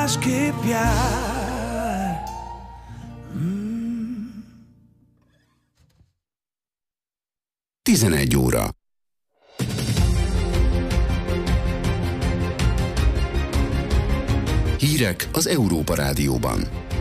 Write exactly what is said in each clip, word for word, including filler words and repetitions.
másképp jár. Hmm. tizenegy óra. Hírek az Európa Rádióban.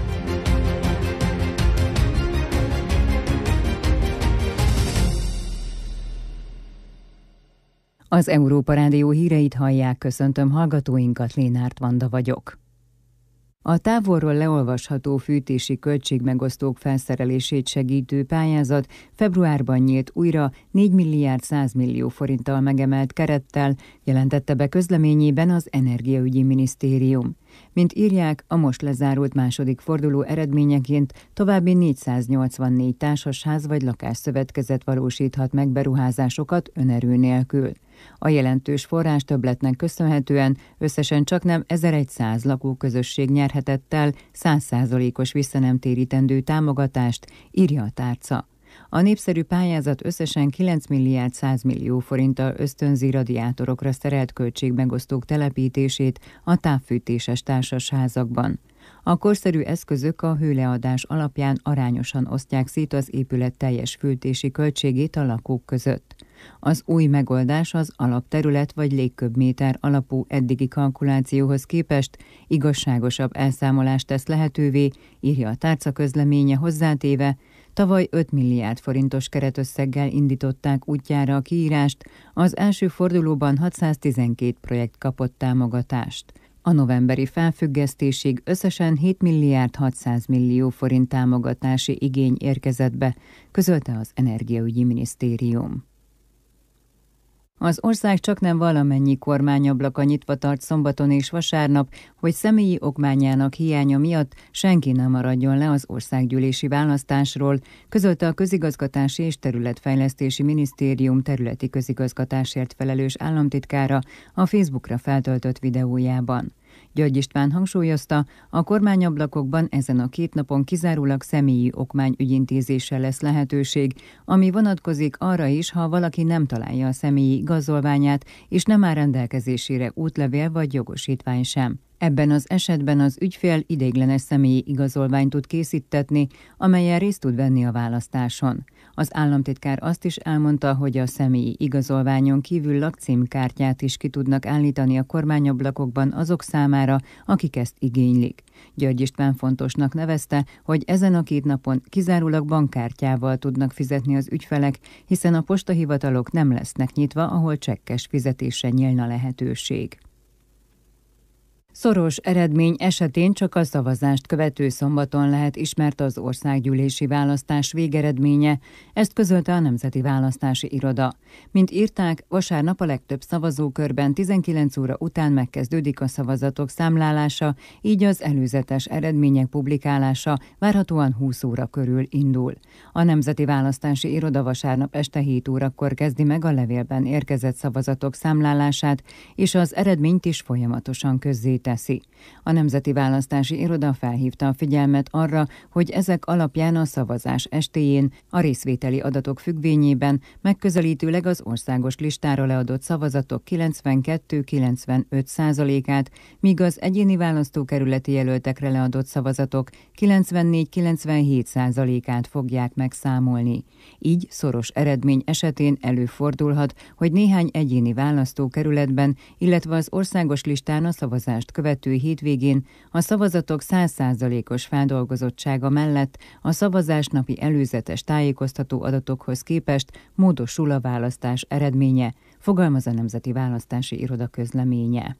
Az Európa Rádió híreit hallják, köszöntöm hallgatóinkat, Lénárt Vanda vagyok. A távolról leolvasható fűtési költségmegosztók felszerelését segítő pályázat februárban nyílt újra négy milliárd száz millió forinttal megemelt kerettel, jelentette be közleményében az Energiaügyi Minisztérium. Mint írják, a most lezárult második forduló eredményeként további négyszáznyolcvannégy társasház vagy lakásszövetkezet valósíthat meg beruházásokat önerő nélkül. A jelentős forrástöbbletnek köszönhetően összesen csaknem ezerszáz lakóközösség nyerhetett el száz százalékos visszanemtérítendő támogatást, írja a tárca. A népszerű pályázat összesen kilenc milliárd száz millió forinttal ösztönzi radiátorokra szerelt költségmegosztók telepítését a távfűtéses társasházakban. A korszerű eszközök a hőleadás alapján arányosan osztják szét az épület teljes fűtési költségét a lakók között. Az új megoldás az alapterület vagy légköbméter alapú eddigi kalkulációhoz képest igazságosabb elszámolást tesz lehetővé, írja a tárca közleménye hozzátéve. Tavaly öt milliárd forintos keretösszeggel indították útjára a kiírást, az első fordulóban hatszáztizenkét projekt kapott támogatást. A novemberi felfüggesztésig összesen hét milliárd hatszáz millió forint támogatási igény érkezett be, közölte az Energiaügyi Minisztérium. Az ország csaknem valamennyi kormányablaka nyitva tart szombaton és vasárnap, hogy személyi okmányának hiánya miatt senki nem maradjon le az országgyűlési választásról, közölte a Közigazgatási és Területfejlesztési Minisztérium területi közigazgatásért felelős államtitkára a Facebookra feltöltött videójában. György István hangsúlyozta, a kormányablakokban ezen a két napon kizárólag személyi okmány ügyintézésre lesz lehetőség, ami vonatkozik arra is, ha valaki nem találja a személyi igazolványát, és nem áll rendelkezésére útlevél vagy jogosítvány sem. Ebben az esetben az ügyfél ideiglenes személyi igazolványt tud készítetni, amellyel részt tud venni a választáson. Az államtitkár azt is elmondta, hogy a személyi igazolványon kívül lakcímkártyát is ki tudnak állítani a kormányablakokban azok számára, akik ezt igénylik. György István fontosnak nevezte, hogy ezen a két napon kizárólag bankkártyával tudnak fizetni az ügyfelek, hiszen a postahivatalok nem lesznek nyitva, ahol csekkes fizetésre nyílna lehetőség. Szoros eredmény esetén csak a szavazást követő szombaton lehet ismert az országgyűlési választás végeredménye, ezt közölte a Nemzeti Választási Iroda. Mint írták, vasárnap a legtöbb szavazókörben tizenkilenc óra után megkezdődik a szavazatok számlálása, így az előzetes eredmények publikálása várhatóan húsz óra körül indul. A Nemzeti Választási Iroda vasárnap este hét órakor kezdi meg a levélben érkezett szavazatok számlálását, és az eredményt is folyamatosan közzé teszi. A Nemzeti Választási Iroda felhívta a figyelmet arra, hogy ezek alapján a szavazás estéjén a részvételi adatok függvényében megközelítőleg az országos listára leadott szavazatok kilencvenkettő-kilencvenöt százalékát, míg az egyéni választókerületi jelöltekre leadott szavazatok kilencvennégy-kilencvenhét százalékát fogják megszámolni. Így szoros eredmény esetén előfordulhat, hogy néhány egyéni választókerületben, illetve az országos listán a szavazást követő hétvégén a szavazatok száz százalékos feldolgozottsága mellett a szavazásnapi előzetes tájékoztató adatokhoz képest módosul a választás eredménye, fogalmaz a Nemzeti Választási Iroda közleménye.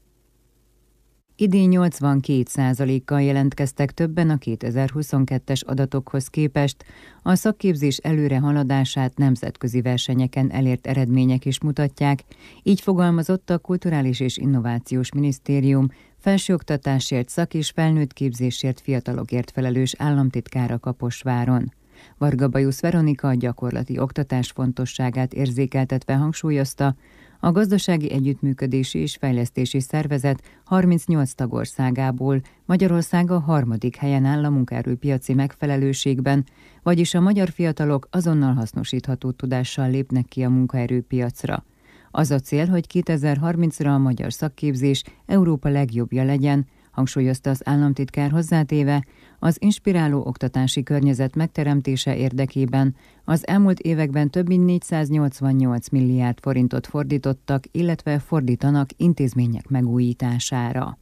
Idén nyolcvankét százalékkal jelentkeztek többen a kétezer-huszonkettes adatokhoz képest, a szakképzés előre haladását nemzetközi versenyeken elért eredmények is mutatják, így fogalmazott a Kulturális és Innovációs Minisztérium felsőoktatásért, szak- és felnőtt képzésért fiatalokért felelős államtitkára Kaposváron. Varga Bajusz Veronika a gyakorlati oktatás fontosságát érzékeltetve hangsúlyozta, a Gazdasági Együttműködési és Fejlesztési Szervezet harmincnyolc tagországából Magyarország a harmadik helyen áll a munkaerőpiaci megfelelőségben, vagyis a magyar fiatalok azonnal hasznosítható tudással lépnek ki a munkaerőpiacra. Az a cél, hogy kétezer-harmincra a magyar szakképzés Európa legjobbja legyen, hangsúlyozta az államtitkár hozzátéve, az inspiráló oktatási környezet megteremtése érdekében az elmúlt években több mint négyszáznyolcvannyolc milliárd forintot fordítottak, illetve fordítanak intézmények megújítására.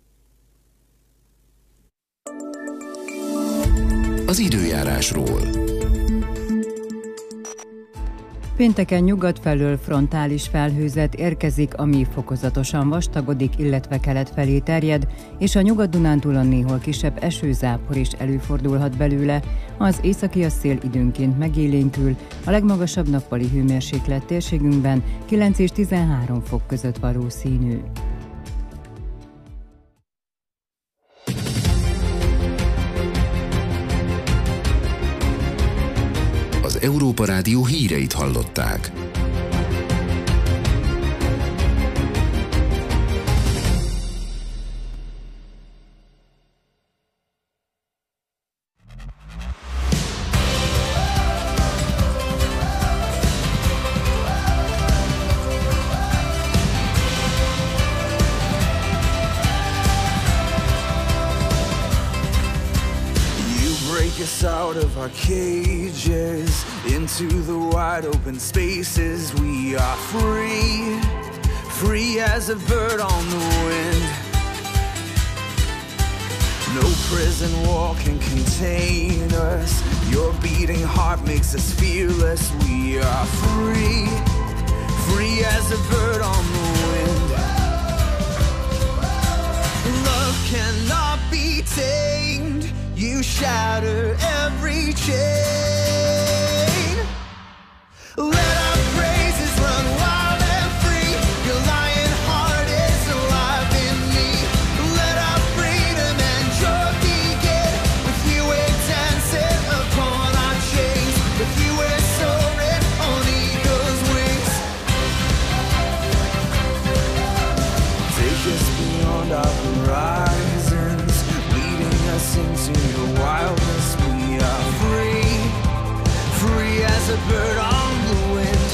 Az időjárásról. Pénteken nyugat felől frontális felhőzet érkezik, ami fokozatosan vastagodik, illetve kelet felé terjed, és a Nyugat-Dunántúlon néhol kisebb esőzápor is előfordulhat belőle. Az északi szél időnként megélénkül, a legmagasabb nappali hőmérséklet térségünkben kilenc és tizenhárom fok között valószínű. Az Európa Rádió híreit hallották. Us out of our cages into the wide open spaces. We are free, free as a bird on the wind. No prison wall can contain us. Your beating heart makes us fearless. We are free, free as a bird on the wind. Love cannot be tamed. You shatter every chain. Let our praises run wild and free. Your lion heart is alive in me. Let our freedom and joy begin. With you we're dancing upon our chains. With you we're soaring on eagle's wings. Take us beyond our horizons, leading us into your wildness. We are free, free as a bird on the wind.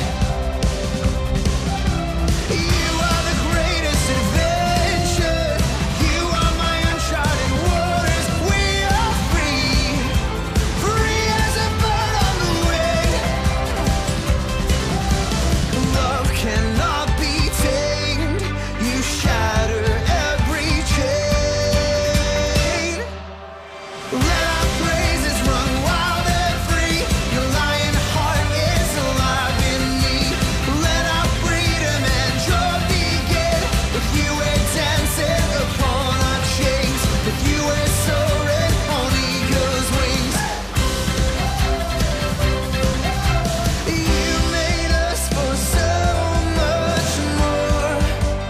You are the greatest adventure. You are my uncharted waters. We are free, free as a bird on the wind. Love cannot be tamed. You shatter every chain. Let our praises run wild and free. Your lion heart is alive in me. Let our freedom and joy begin. With you we're dancing upon our chains. With you we're soaring on eagle's wings. You made us for so much more.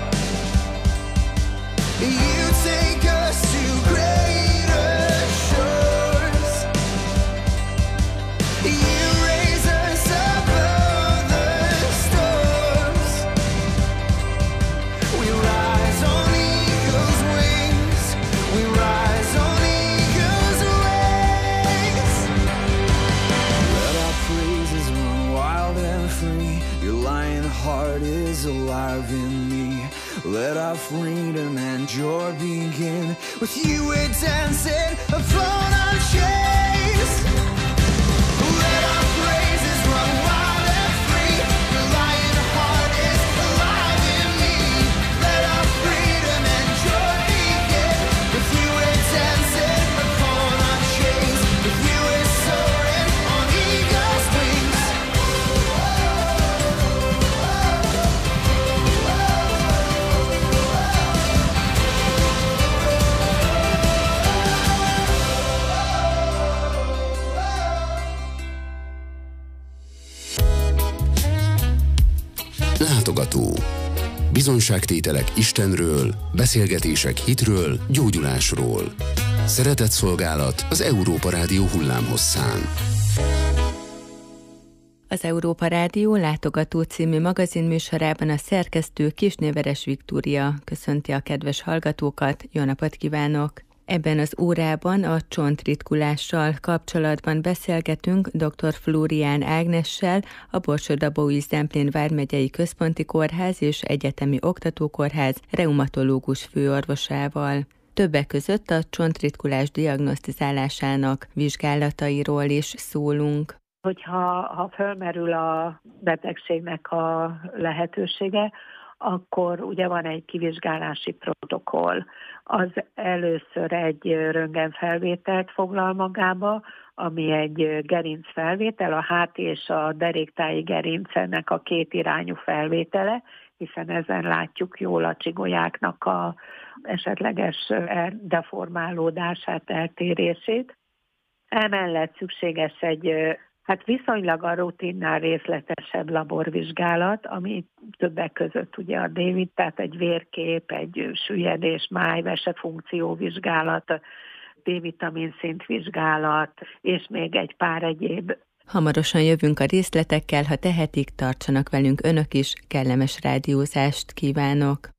You take us to greater shores. You raise us above the storms. We rise on eagle's wings. We rise on eagle's wings. Let our praises run wild and free. Your lion heart is alive in me. Let our freedom and joy begin. With you we're dancing upon our chains. Let our praises run wild and free. Your lion heart is alive in me. Let our freedom and joy begin. With you we're dancing upon our chains. With you we're soaring on eagle's wings. Látogató. Bizonyságtételek Istenről, beszélgetések hitről, gyógyulásról. Szeretett szolgálat az Európa Rádió hullámhosszán. Az Európa Rádió Látogató című magazinműsorában a szerkesztő Kisnéveres Viktória köszönti a kedves hallgatókat, jó napot kívánok! Ebben az órában a csontritkulással kapcsolatban beszélgetünk dr. Flórián Ágnessel, a Borsod-Abaúj-Zemplén vármegyei Központi Kórház és Egyetemi Oktatókórház reumatológus főorvosával. többek között a csontritkulás diagnosztizálásának vizsgálatairól is szólunk. Hogyha ha fölmerül a betegségnek a lehetősége, akkor ugye van egy kivizsgálási protokoll. Az először egy röntgenfelvételt foglal magába, ami egy gerincfelvétel, a háti és a deréktáji gerincennek a két irányú felvétele, hiszen ezen látjuk jól a csigolyáknak a esetleges deformálódását, eltérését. Emellett szükséges egy hát viszonylag a rutinnál részletesebb laborvizsgálat, ami többek között ugye a D-vit, tehát egy vérkép, egy süllyedés, májvese funkcióvizsgálat, D-vitamin szintvizsgálat, és még egy pár egyéb. Hamarosan jövünk a részletekkel, ha tehetik, tartsanak velünk önök is, kellemes rádiózást kívánok!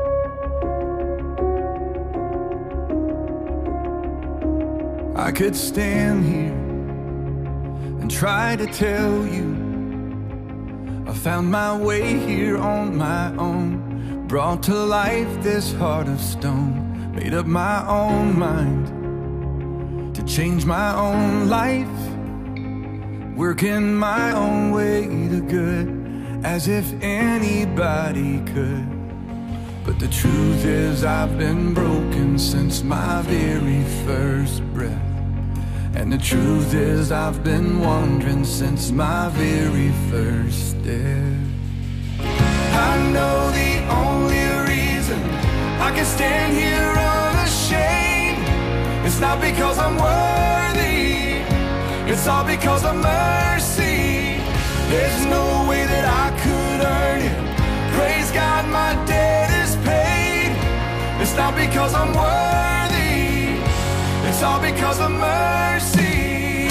I could stand here and try to tell you I found my way here on my own, brought to life this heart of stone, made up my own mind to change my own life, working my own way to good, as if anybody could. But the truth is I've been broken since my very first breath. And the truth is I've been wandering since my very first step. I know the only reason I can stand here unashamed, it's not because I'm worthy, it's all because of mercy. There's no way that I could earn it, praise God my debt is paid. It's not because I'm worthy, it's all because of mercy.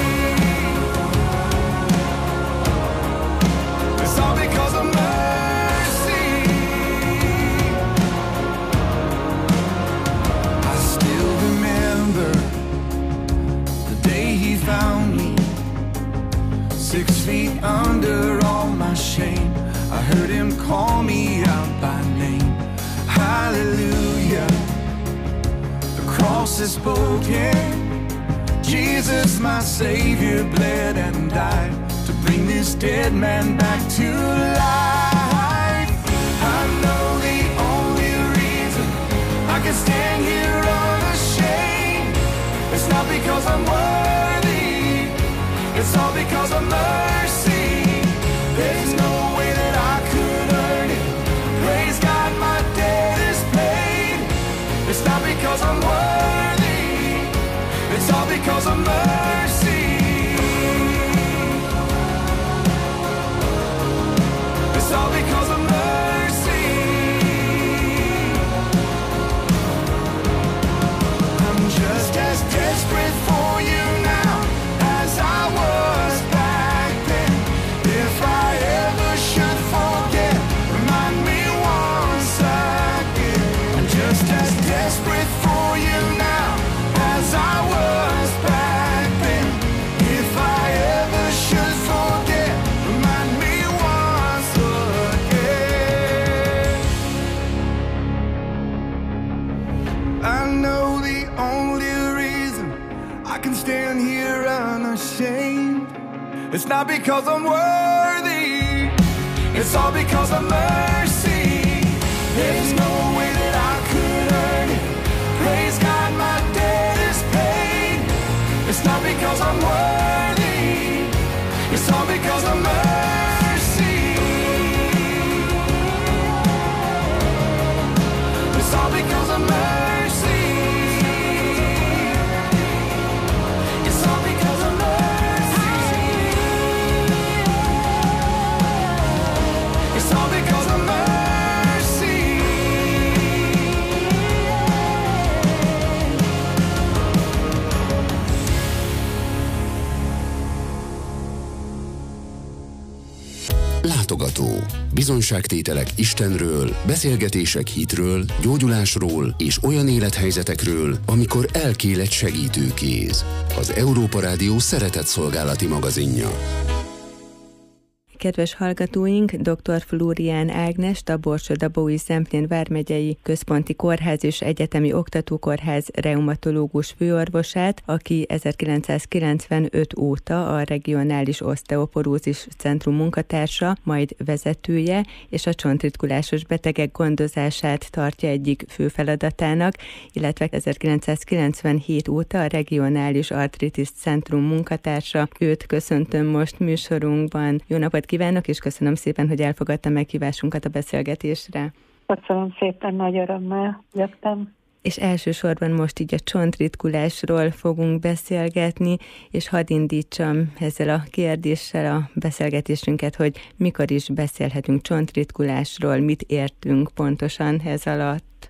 It's all because of mercy. I still remember the day he found me, six feet under all my shame. I heard him call me out by name. Hallelujah, the cross is spoken. Jesus, my Savior, bled and died to bring this dead man back to life. I know the only reason I can stand here unashamed, it's not because I'm worthy, it's all because of mercy. There's no way that I could earn it, praise God my debt is paid. It's not because I'm worthy, it's all because of mercy. It's all because of mercy. I'm just as desperate for you now as I was back then. If I ever should forget, remind me once again. I'm just as desperate for you now as I was back then. If I ever should forget, remind me once again. I know the only reason I can stand here unashamed, it's not because I'm worthy, it's all because of mercy. There's no way that I could earn it, praise God my debt is paid. It's not because I'm worthy, it's all because of mercy. It's all because of mercy. It's all because of mercy. It's all because of mercy. Látogató. Bizonyságtételek Istenről, beszélgetések hitről, gyógyulásról és olyan élethelyzetekről, amikor elkél egy segítőkéz. Az Európa Rádió szeretett szolgálati magazinja. Kedves hallgatóink, dr. Flórián Ágnest, a Borsod-Abaúj-Zemplén vármegyei Központi Kórház és Egyetemi Oktatókórház reumatológus főorvosát, aki ezerkilencszázkilencvenöt óta a Regionális Oszteoporózis Centrum munkatársa, majd vezetője, és a csontritkulásos betegek gondozását tartja egyik fő feladatának, illetve ezerkilencszázkilencvenhét óta a Regionális Artritis Centrum munkatársa. Őt köszöntöm most műsorunkban. Jó napot kívánok, és köszönöm szépen, hogy elfogadta meghívásunkat a beszélgetésre. Köszönöm szépen, nagy örömmel jöttem. És elsősorban most így a csontritkulásról fogunk beszélgetni, és hadd indítsam ezzel a kérdéssel a beszélgetésünket, hogy mikor is beszélhetünk csontritkulásról, mit értünk pontosan ez alatt.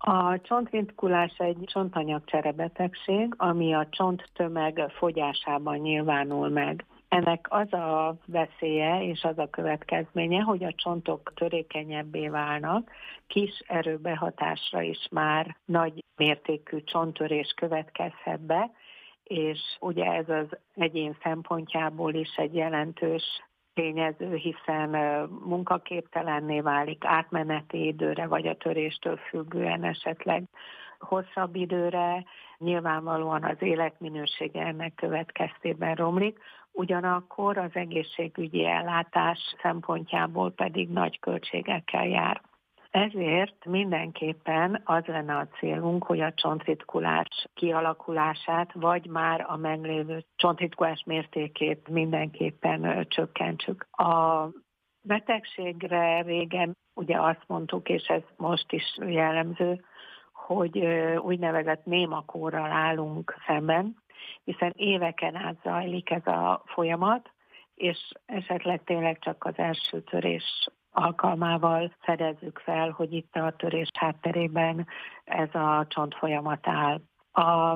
A csontritkulás egy csontanyagcserebetegség, ami a csonttömeg fogyásában nyilvánul meg. Ennek az a veszélye és az a következménye, hogy a csontok törékenyebbé válnak, kis erőbehatásra is már nagy mértékű csonttörés következhet be, és ugye ez az egyén szempontjából is egy jelentős tényező, hiszen munkaképtelenné válik átmeneti időre, vagy a töréstől függően esetleg hosszabb időre, nyilvánvalóan az életminősége ennek következtében romlik, ugyanakkor az egészségügyi ellátás szempontjából pedig nagy költségekkel jár. Ezért mindenképpen az lenne a célunk, hogy a csontritkulás kialakulását, vagy már a meglévő csontritkulás mértékét mindenképpen csökkentsük. A betegségre régen ugye azt mondtuk, és ez most is jellemző, hogy úgynevezett némakórral állunk szemben, hiszen éveken át zajlik ez a folyamat, és esetleg tényleg csak az első törés alkalmával fedezzük fel, hogy itt a törés hátterében ez a csontfolyamat áll. A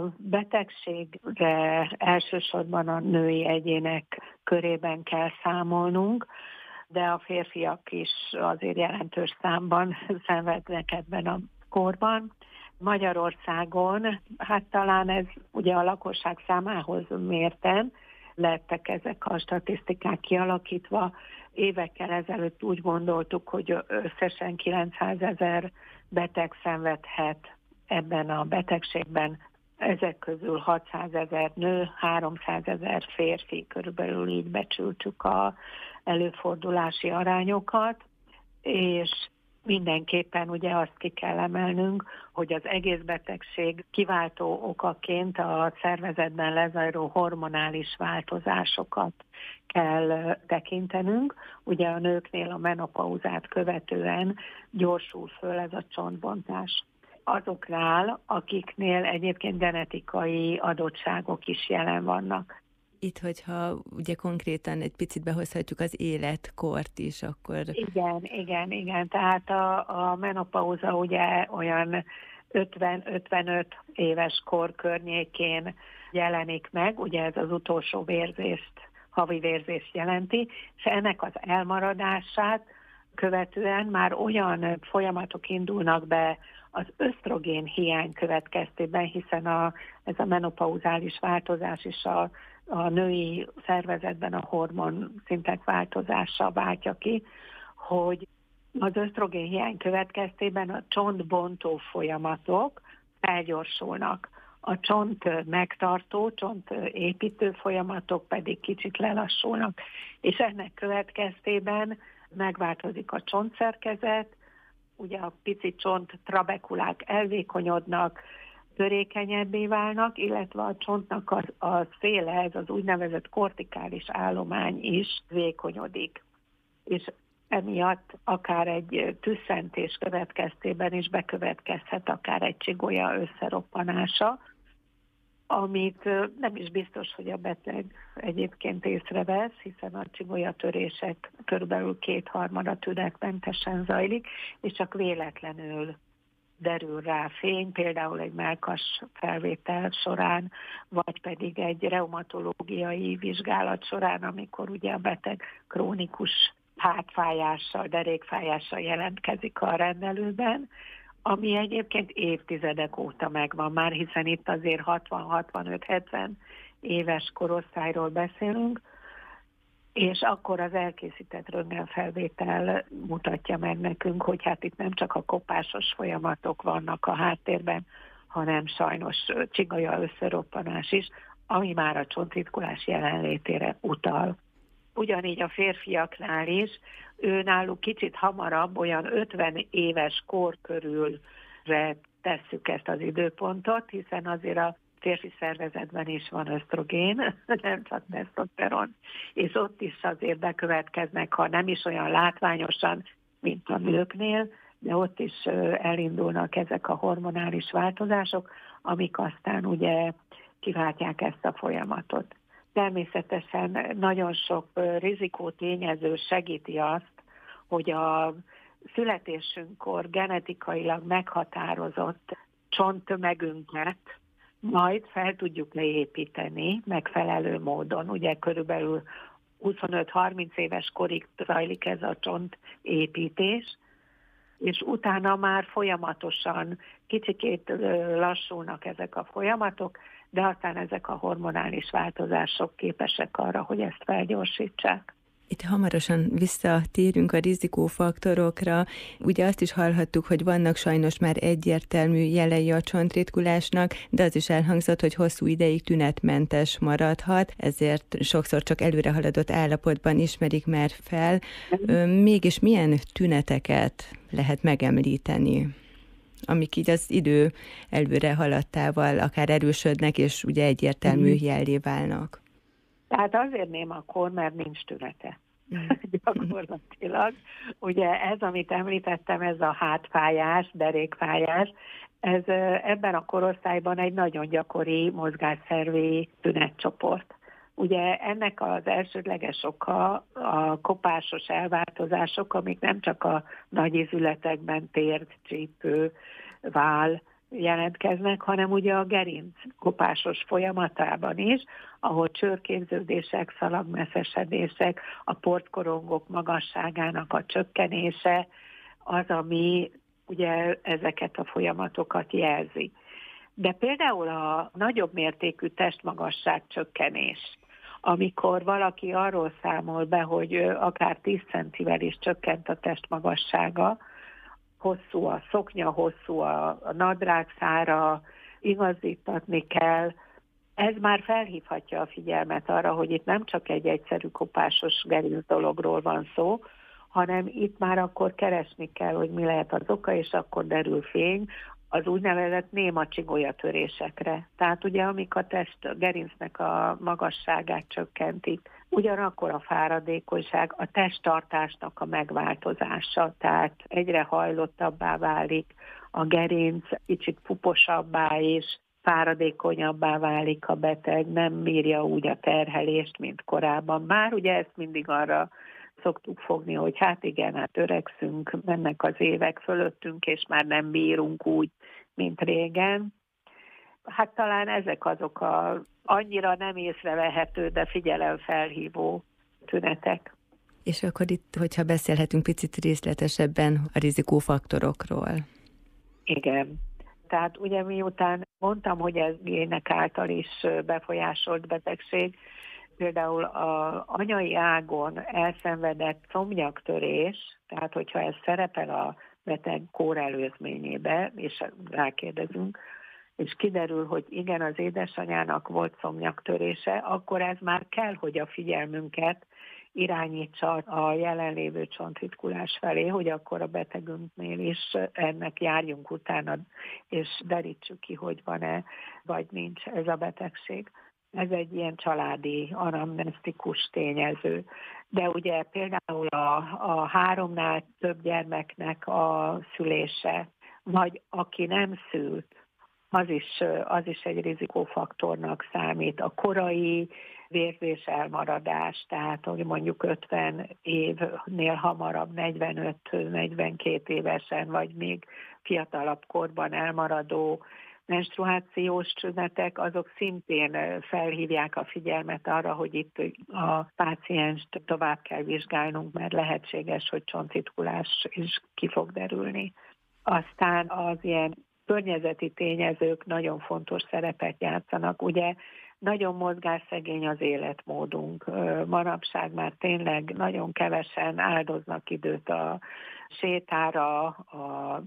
betegségre elsősorban a női egyének körében kell számolnunk, de a férfiak is azért jelentős számban szenvednek ebben a korban. Magyarországon, hát talán ez ugye a lakosság számához mérten lettek ezek a statisztikák kialakítva. Évekkel ezelőtt úgy gondoltuk, hogy összesen kilencszázezer beteg szenvedhet ebben a betegségben. Ezek közül hatszázezer nő, háromszázezer férfi, körülbelül így becsültük az előfordulási arányokat, és mindenképpen ugye azt ki kell emelnünk, hogy az egész betegség kiváltó okaként a szervezetben lezajló hormonális változásokat kell tekintenünk. Ugye a nőknél a menopauzát követően gyorsul föl ez a csontbontás. Azoknál, akiknél egyébként genetikai adottságok is jelen vannak. Itt, hogyha ugye konkrétan egy picit behozhatjuk az életkort is, akkor... Igen, igen, igen. Tehát a, a menopauza ugye olyan ötven-ötvenöt éves kor környékén jelenik meg, ugye ez az utolsó vérzést, havi vérzést jelenti, és ennek az elmaradását követően már olyan folyamatok indulnak be az ösztrogén hiány következtében, hiszen a, ez a menopauzális változás is a a női szervezetben a hormon szintek változása váltja ki, hogy az ösztrogén hiány következtében a csontbontó folyamatok felgyorsulnak. A csont megtartó, csont építő folyamatok pedig kicsit lelassulnak, és ennek következtében megváltozik a csontszerkezet, ugye a pici csont trabekulák elvékonyodnak, törékenyebbé válnak, illetve a csontnak a, a széle, ez az úgynevezett kortikális állomány is vékonyodik. És emiatt akár egy tüsszentés következtében is bekövetkezhet akár egy csigolya összeroppanása, amit nem is biztos, hogy a beteg egyébként észrevesz, hiszen a csigolyatörések körülbelül kétharmada tünetmentesen zajlik, és csak véletlenül derül rá fény, például egy mellkas felvétel során, vagy pedig egy reumatológiai vizsgálat során, amikor ugye a beteg krónikus hátfájással, derékfájással jelentkezik a rendelőben, ami egyébként évtizedek óta megvan már, hiszen itt azért hatvan-hatvanöt-hetven éves korosztályról beszélünk, és akkor az elkészített röntgenfelvétel mutatja meg nekünk, hogy hát itt nem csak a kopásos folyamatok vannak a háttérben, hanem sajnos csigolya összeroppanás is, ami már a csontritkulás jelenlétére utal. Ugyanígy a férfiaknál is, ő náluk kicsit hamarabb, olyan ötven éves kor körülre tesszük ezt az időpontot, hiszen azért a férfi szervezetben is van ösztrogén, nem csak tesztoszteron, és ott is azért bekövetkeznek, ha nem is olyan látványosan, mint a nőknél, de ott is elindulnak ezek a hormonális változások, amik aztán ugye kiváltják ezt a folyamatot. Természetesen nagyon sok rizikótényező segíti azt, hogy a születésünkkor genetikailag meghatározott csonttömegünket majd fel tudjuk leépíteni megfelelő módon. Ugye körülbelül huszonöt-harminc éves korig zajlik ez a csontépítés, és utána már folyamatosan kicsikét lassulnak ezek a folyamatok, de aztán ezek a hormonális változások képesek arra, hogy ezt felgyorsítsák. Itt hamarosan visszatérünk a rizikófaktorokra. Ugye azt is hallhattuk, hogy vannak sajnos már egyértelmű jelei a csontritkulásnak, de az is elhangzott, hogy hosszú ideig tünetmentes maradhat, ezért sokszor csak előrehaladott állapotban ismerik már fel. Mégis milyen tüneteket lehet megemlíteni, amik így az idő előre haladtával akár erősödnek, és ugye egyértelmű jellé válnak? Tehát azért némakor, mert nincs tünete. Mm. Gyakorlatilag. Ugye ez, amit említettem, ez a hátfájás, derékfájás, ez ebben a korosztályban egy nagyon gyakori mozgásszervi tünetcsoport. Ugye ennek az elsődleges oka a kopásos elváltozások, amik nem csak a nagy izületekben, térd, csípő, váll jelentkeznek, hanem ugye a gerinc kopásos folyamatában is, ahol csőrképződések, szalagmesszesedések, a portkorongok magasságának a csökkenése az, ami ugye ezeket a folyamatokat jelzi. De például a nagyobb mértékű testmagasság csökkenés, amikor valaki arról számol be, hogy akár tíz centivel is csökkent a testmagassága, hosszú a szoknya, hosszú a nadrágszára, igazítatni kell. Ez már felhívhatja a figyelmet arra, hogy itt nem csak egy egyszerű kopásos gerinc dologról van szó, hanem itt már akkor keresni kell, hogy mi lehet az oka, és akkor derül fény az úgynevezett néma csigolyatörésekre. Tehát ugye, amik a test a gerincnek a magasságát csökkentik. Ugyanakkor a fáradékonyság, a testtartásnak a megváltozása, tehát egyre hajlottabbá válik a gerinc, kicsit puposabbá és fáradékonyabbá válik a beteg, nem bírja úgy a terhelést, mint korábban. Már ugye ezt mindig arra szoktuk fogni, hogy hát igen, hát öregszünk, mennek az évek fölöttünk, és már nem bírunk úgy, mint régen. Hát talán ezek azok a annyira nem észrevehető, de figyelemfelhívó tünetek. És akkor itt, hogyha beszélhetünk picit részletesebben a rizikófaktorokról. Igen. Tehát ugye miután mondtam, hogy ez gének által is befolyásolt betegség, például az anyai ágon elszenvedett szomnyaktörés, tehát hogyha ez szerepel a beteg kórelőzményébe, és rákérdezünk, és kiderül, hogy igen, az édesanyának volt szomnyaktörése, akkor ez már kell, hogy a figyelmünket irányítsa a jelenlévő csontritkulás felé, hogy akkor a betegünknél is ennek járjunk utána, és derítsük ki, hogy van-e, vagy nincs ez a betegség. Ez egy ilyen családi, anamnesztikus tényező. De ugye például a, a háromnál több gyermeknek a szülése, vagy aki nem szült, az is, az is egy rizikófaktornak számít. A korai vérzés elmaradás, tehát hogy mondjuk ötven évnél hamarabb, negyvenöt-negyvenkét évesen, vagy még fiatalabb korban elmaradó menstruációs tünetek, azok szintén felhívják a figyelmet arra, hogy itt a pácienst tovább kell vizsgálnunk, mert lehetséges, hogy csontritkulás is ki fog derülni. Aztán az ilyen környezeti tényezők nagyon fontos szerepet játszanak. Ugye nagyon mozgásszegény az életmódunk. Manapság már tényleg nagyon kevesen áldoznak időt a sétára, a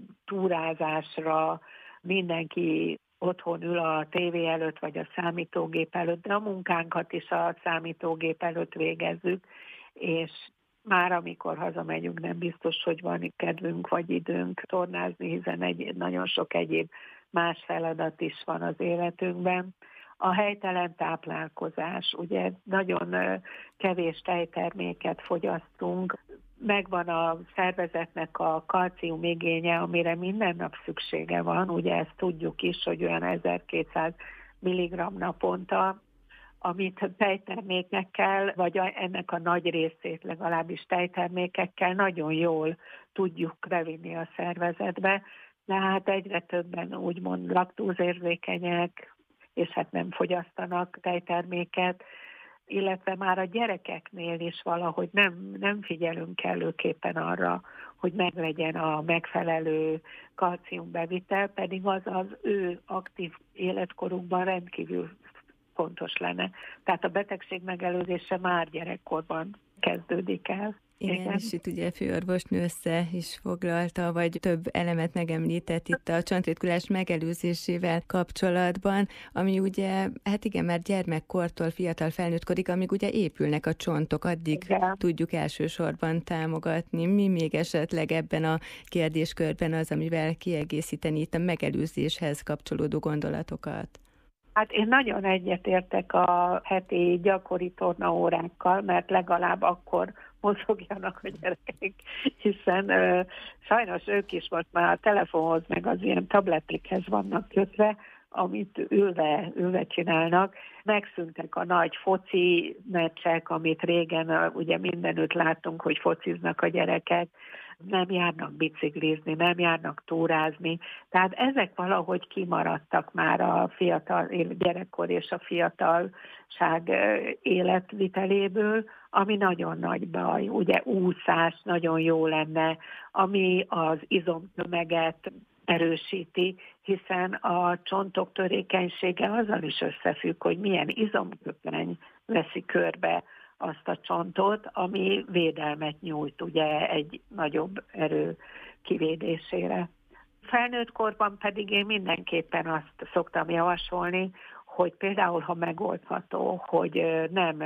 túrázásra, mindenki otthon ül a tévé előtt, vagy a számítógép előtt, de a munkánkat is a számítógép előtt végezzük, és már amikor hazamegyünk, nem biztos, hogy van kedvünk vagy időnk tornázni, hiszen egy, nagyon sok egyéb más feladat is van az életünkben. A helytelen táplálkozás, ugye nagyon kevés tejterméket fogyasztunk, megvan a szervezetnek a kalcium igénye, amire minden nap szüksége van, ugye ezt tudjuk is, hogy olyan ezerkétszáz milligramm naponta, amit tejtermékekkel, vagy ennek a nagy részét legalábbis tejtermékekkel nagyon jól tudjuk bevinni a szervezetbe, de hát egyre többen úgymond laktózérzékenyek, és hát nem fogyasztanak tejterméket, illetve már a gyerekeknél is valahogy nem, nem figyelünk kellőképpen arra, hogy meglegyen a megfelelő kalciumbevitel, pedig az az ő aktív életkorukban rendkívül fontos lenne. Tehát a betegség megelőzése már gyerekkorban kezdődik el. Igen, Igen, és itt ugye főorvosnő össze is foglalta, vagy több elemet megemlített itt a csontritkulás megelőzésével kapcsolatban, ami ugye, hát igen, már gyermekkortól fiatal felnőttkorig, amíg ugye épülnek a csontok, addig igen. tudjuk elsősorban támogatni. Mi még esetleg ebben a kérdéskörben az, amivel kiegészíteni itt a megelőzéshez kapcsolódó gondolatokat? Hát én nagyon egyetértek a heti gyakori tornaórákkal, mert legalább akkor mozogjanak a gyerekek, hiszen ö, sajnos ők is most már a telefonhoz, meg az ilyen tabletekhez vannak kötve, amit ülve, ülve csinálnak. Megszűntek a nagy foci meccsek, amit régen ugye mindenütt láttunk, hogy fociznak a gyerekek, nem járnak biciklizni, nem járnak túrázni. Tehát ezek valahogy kimaradtak már a fiatal gyerekkor és a fiatalság életviteléből, ami nagyon nagy baj. Ugye úszás nagyon jó lenne, ami az izomtömeget erősíti, hiszen a csontok törékenysége azzal is összefügg, hogy milyen izomköpeny veszi körbe azt a csontot, ami védelmet nyújt ugye egy nagyobb erő kivédésére. Felnőtt korban pedig én mindenképpen azt szoktam javasolni, hogy például, ha megoldható, hogy nem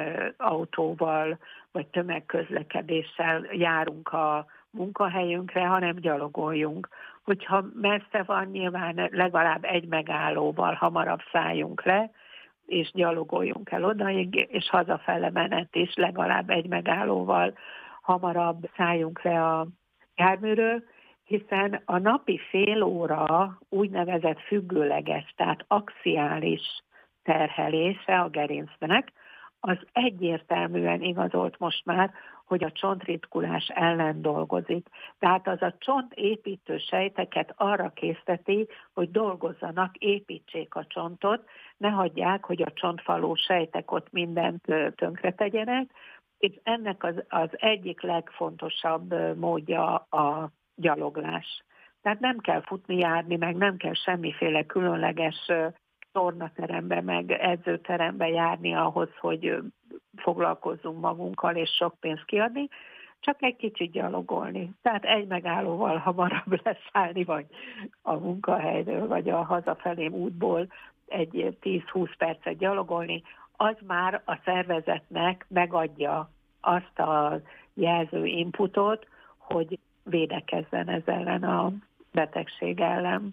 autóval vagy tömegközlekedéssel járunk a munkahelyünkre, hanem gyalogoljunk. Hogyha messze van, nyilván legalább egy megállóval hamarabb szálljunk le, és gyalogoljunk el odaig, és hazafele menet is legalább egy megállóval hamarabb szálljunk le a járműről, hiszen a napi fél óra úgynevezett függőleges, tehát axiális terhelése a gerincnek, az egyértelműen igazolt most már, hogy a csontritkulás ellen dolgozik. Tehát az a csontépítő sejteket arra készteti, hogy dolgozzanak, építsék a csontot, ne hagyják, hogy a csontfalú sejtek ott mindent tönkre tegyenek, és ennek az, az egyik legfontosabb módja a gyaloglás. Tehát nem kell futni, járni, meg nem kell semmiféle különleges tornaterembe, meg edzőterembe járni ahhoz, hogy foglalkozzunk magunkkal és sok pénzt kiadni, csak egy kicsit gyalogolni. Tehát egy megállóval hamarabb leszállni, vagy a munkahelyről, vagy a hazafelé útból egy tíz-húsz percet gyalogolni, az már a szervezetnek megadja azt a jelző inputot, hogy védekezzen ez ellen a betegség ellen.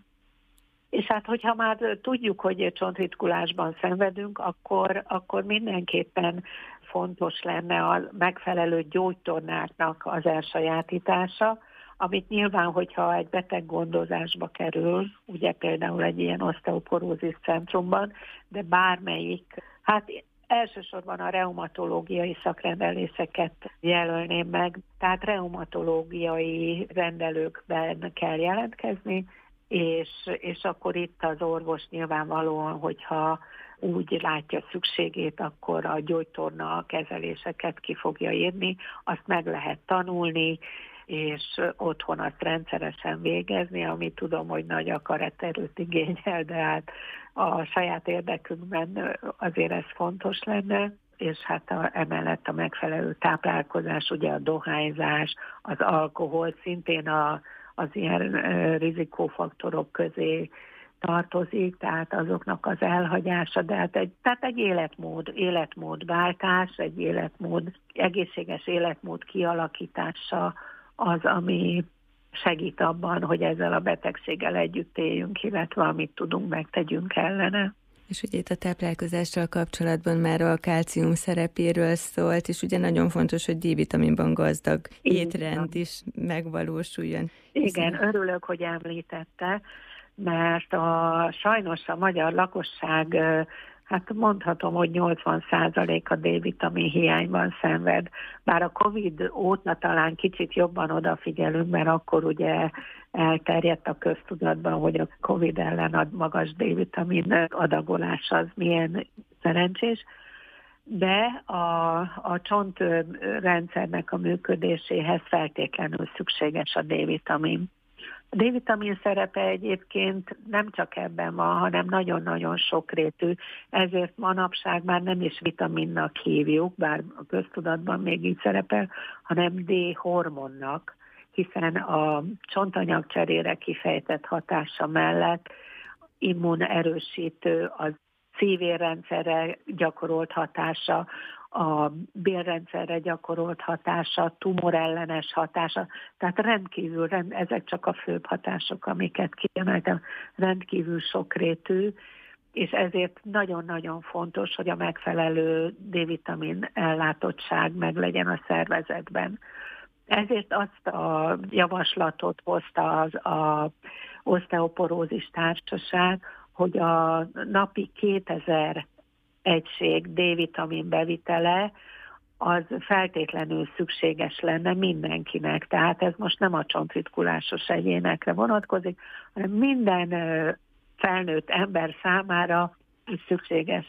És hát, hogyha már tudjuk, hogy csontritkulásban szenvedünk, akkor, akkor mindenképpen fontos lenne a megfelelő gyógytornáknak az elsajátítása, amit nyilván, hogyha egy beteg gondozásba kerül, ugye például egy ilyen oszteoporózis centrumban, de bármelyik, hát elsősorban a reumatológiai szakrendeléseket jelölném meg, tehát reumatológiai rendelőkben kell jelentkezni, és, és akkor itt az orvos nyilvánvalóan, hogyha úgy látja szükségét, akkor a gyógytorna kezeléseket ki fogja írni, azt meg lehet tanulni, és otthon azt rendszeresen végezni, ami tudom, hogy nagy akaraterőt igényel, de hát a saját érdekünkben azért ez fontos lenne, és hát a, emellett a megfelelő táplálkozás, ugye a dohányzás, az alkohol szintén a, az ilyen uh, rizikófaktorok közé tartozik, tehát azoknak az elhagyása, de hát egy, tehát egy életmód, életmódváltás, egy életmód, egészséges életmód kialakítása az, ami segít abban, hogy ezzel a betegséggel együtt éljünk, illetve amit tudunk, megtegyünk ellene. És ugye itt a táplálkozással kapcsolatban már a kálcium szerepéről szólt, és ugye nagyon fontos, hogy D-vitaminban gazdag étrend is megvalósuljon. Igen, hiszen... örülök, hogy említette, mert a, sajnos a magyar lakosság, hát mondhatom, hogy nyolcvan százalék a D-vitamin hiányban szenved. Bár a Covid óta talán kicsit jobban odafigyelünk, mert akkor ugye elterjedt a köztudatban, hogy a Covid ellen ad magas D-vitamin adagolás az milyen szerencsés. De a, a csontrendszernek a működéséhez feltétlenül szükséges a D-vitamin. A D-vitamin szerepe egyébként nem csak ebben van, hanem nagyon-nagyon sokrétű, ezért manapság már nem is vitaminnak hívjuk, bár a köztudatban még így szerepel, hanem D-hormonnak, hiszen a csontanyagcserére kifejtett hatása mellett immunerősítő, a szívérrendszerre gyakorolt hatása, a bélrendszerre gyakorolt hatása, tumorellenes hatása, tehát rendkívül, rend, ezek csak a főbb hatások, amiket kiemeltem, rendkívül sokrétű, és ezért nagyon-nagyon fontos, hogy a megfelelő D-vitamin ellátottság meg legyen a szervezetben. Ezért azt a javaslatot hozta az a oszteoporózis társaság, hogy a napi kétezer egység D-vitamin bevitele az feltétlenül szükséges lenne mindenkinek. Tehát ez most nem a csontritkulásos egyénekre vonatkozik, hanem minden felnőtt ember számára szükséges,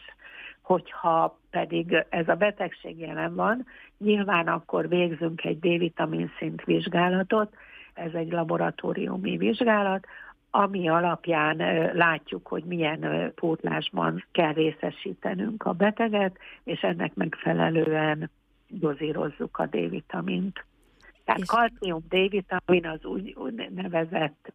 hogyha pedig ez a betegség jelen van, nyilván akkor végzünk egy D-vitamin szint vizsgálatot, ez egy laboratóriumi vizsgálat, ami alapján látjuk, hogy milyen pótlásban kell részesítenünk a beteget, és ennek megfelelően dozírozzuk a D-vitamint. Tehát kalcium D-vitamin az úgy nevezett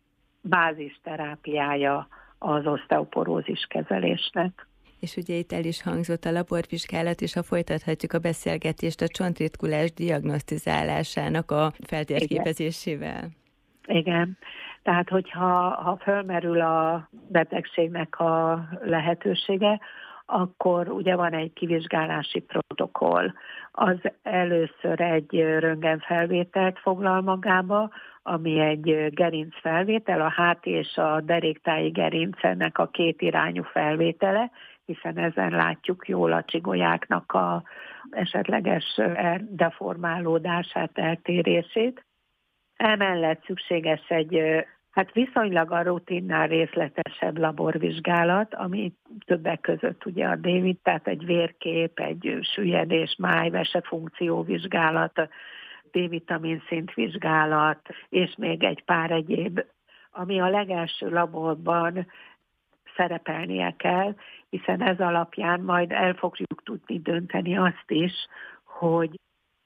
bázisterápiája az oszteoporózis kezelésnek. És ugye itt el is hangzott a laborvizsgálat, és ha folytathatjuk a beszélgetést a csontritkulás diagnosztizálásának a feltérképezésével. Igen. Igen. Tehát, hogyha ha fölmerül a betegségnek a lehetősége, akkor ugye van egy kivizsgálási protokoll. Az először egy röntgenfelvételt foglal magába, ami egy gerincfelvétel, a háti és a deréktáji gerincennek a két irányú felvétele, hiszen ezen látjuk jól a csigolyáknak a esetleges deformálódását, eltérését. Emellett szükséges egy hát viszonylag a rutinnál részletesebb laborvizsgálat, ami többek között ugye a D-vit, tehát egy vérkép, egy süllyedés, májvese funkcióvizsgálat, D-vitamin szintvizsgálat, és még egy pár egyéb, ami a legelső laborban szerepelnie kell, hiszen ez alapján majd el fogjuk tudni dönteni azt is, hogy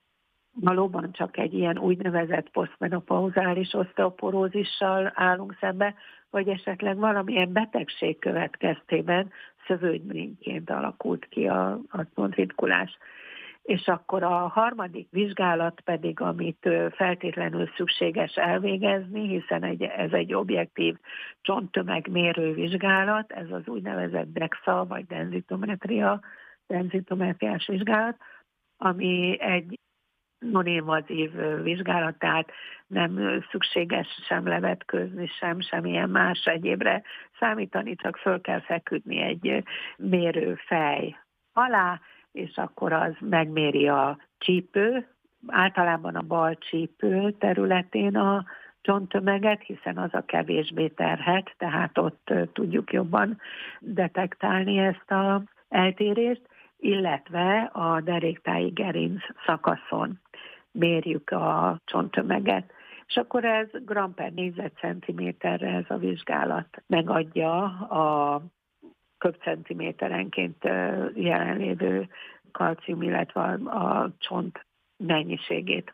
valóban csak egy ilyen úgynevezett posztmenopauzális oszteoporózissal állunk szembe, vagy esetleg valamilyen betegség következtében szövődményként alakult ki a, a csontritkulás. És akkor a harmadik vizsgálat pedig, amit feltétlenül szükséges elvégezni, hiszen egy, ez egy objektív csonttömegmérő vizsgálat, ez az úgynevezett DEXA vagy denzitometria, denzitometriás vizsgálat, ami egy non-invazív vizsgálat, tehát nem szükséges sem levetkőzni, sem semmilyen más egyébre számítani, csak föl kell feküdni egy mérőfej alá, és akkor az megméri a csípő, általában a bal csípő területén a csonttömeget, hiszen az a kevésbé terhet, tehát ott tudjuk jobban detektálni ezt az eltérést, illetve a deréktáji gerinc szakaszon mérjük a csonttömeget, És akkor ez gram per négyzetcentiméterre ez a vizsgálat megadja a köbcentiméterenként jelenlévő kalcium, illetve a csont mennyiségét.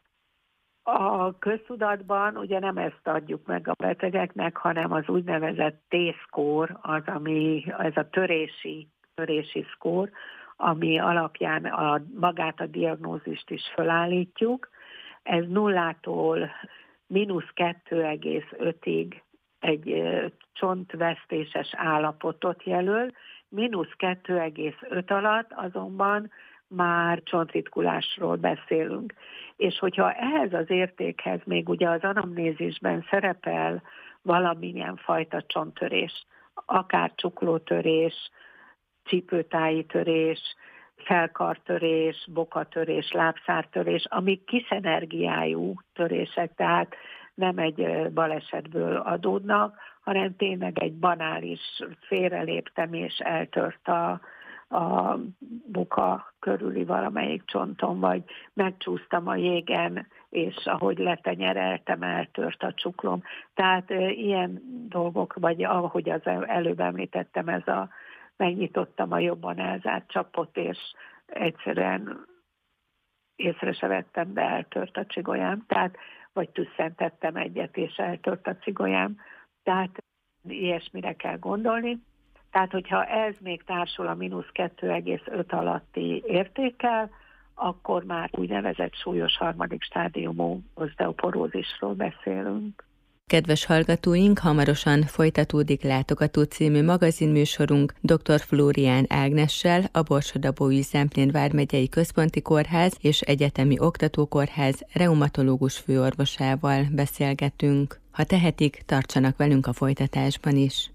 A köztudatban ugye nem ezt adjuk meg a betegeknek, hanem az úgynevezett T-szkór, az, ami, ez a törési, törési szkór, ami alapján a, magát a diagnózist is felállítjuk. Ez nullától mínusz kettő egész ötig egy csontvesztéses állapotot jelöl, mínusz kettő egész öt alatt azonban már csontritkulásról beszélünk. És hogyha ehhez az értékhez még ugye az anamnézisben szerepel valamilyen fajta csonttörés, akár csuklótörés, csípőtáji törés, felkartörés, bokatörés, lábszártörés, amik kiszenergiájú törések, tehát nem egy balesetből adódnak, hanem tényleg egy banális félreléptem és eltört a, a buka körüli valamelyik csonton, vagy megcsúsztam a jégen, és ahogy letenyereltem, eltört a csuklom. Tehát e, ilyen dolgok, vagy ahogy az előbb említettem, ez a megnyitottam a jobban elzárt csapot, és egyszerűen észre se vettem, de eltört a csigolyám, tehát vagy tüsszentettem egyet, és eltört a csigolyám. Tehát ilyesmire kell gondolni. Tehát, hogyha ez még társul a mínusz kettő egész öt alatti értékkel, akkor már úgynevezett súlyos harmadik stádiumú oszteoporózisról beszélünk. Kedves hallgatóink, hamarosan folytatódik Látogató című magazinműsorunk dr. Flórián Ágnessel, a Borsod-Abaúj Zemplén vármegyei Központi Kórház és Egyetemi Oktatókórház reumatológus főorvosával beszélgetünk. Ha tehetik, tartsanak velünk a folytatásban is.